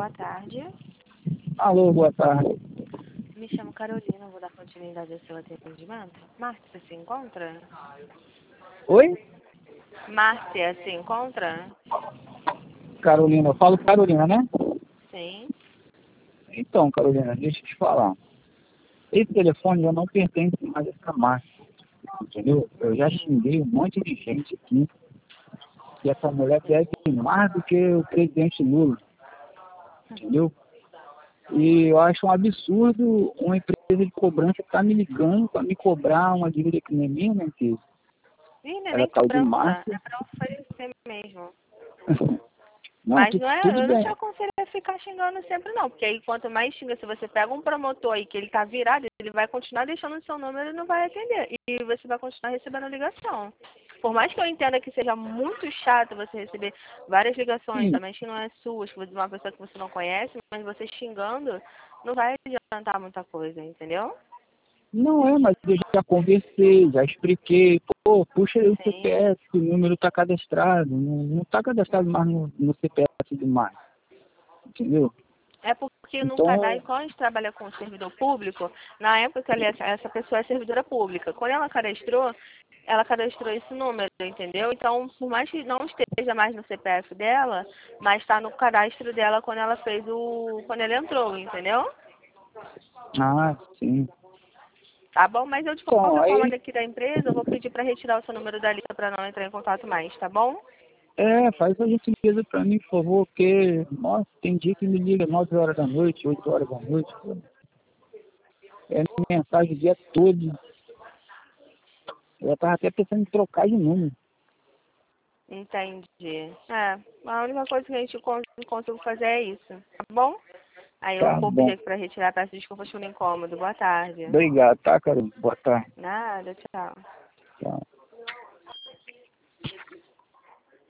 boa tarde. Alô, boa tarde. Me chamo Carolina, vou dar continuidade ao seu atendimento. Márcia se encontra? Oi? Márcia se encontra? Carolina, eu falo Carolina, né? Sim. Então, Carolina, deixa eu te falar. Esse telefone já não pertence mais a essa marca, entendeu? Eu já xinguei um monte de gente aqui que essa mulher deve mais do que o presidente Lula, entendeu? E eu acho um absurdo uma empresa de cobrança estar me ligando para me cobrar uma dívida que nem minha, né? Que Ih, não é ela nem tal de cobrança, Márcia. é pra oferecer mesmo. Não, Mas não é, tudo eu não te bem. aconselho a ficar xingando sempre não, porque aí quanto mais xinga, se você pega um promotor aí que ele tá virado, ele vai continuar deixando o seu número e não vai atender. E você vai continuar recebendo ligação. Por mais que eu entenda que seja muito chato você receber várias ligações, Sim. também que não é suas, de uma pessoa que você não conhece, mas você xingando não vai adiantar muita coisa, entendeu? Não é, mas eu já conversei, já expliquei. Pô, puxa aí o Sim. CPF, o número está cadastrado. Não está cadastrado mais no CPF do mais. Entendeu? É porque no Então, cadastro, quando a gente trabalha com servidor público, na época que essa pessoa é servidora pública. Quando ela cadastrou esse número, entendeu? Então, por mais que não esteja mais no CPF dela, mas está no cadastro dela quando ela quando ela entrou, entendeu? sim. Tá bom? Mas eu, de Então, qualquer forma, aí, daqui da empresa, eu vou pedir para retirar o seu número da lista para não entrar em contato mais, tá bom? faz a gentileza pra mim, por favor, porque, nossa, tem dia que me liga 9 horas da noite, 8 horas da noite. Pô. É mensagem o dia todo. Eu tava até pensando em trocar de número. Entendi. É, a única coisa que a gente consegue fazer é isso, tá bom? Aí eu Tá vou pedir bom. aqui para retirar, peço desculpas pelo incômodo. Boa tarde. Obrigado, tá, Carol? Boa tarde. Nada, tchau.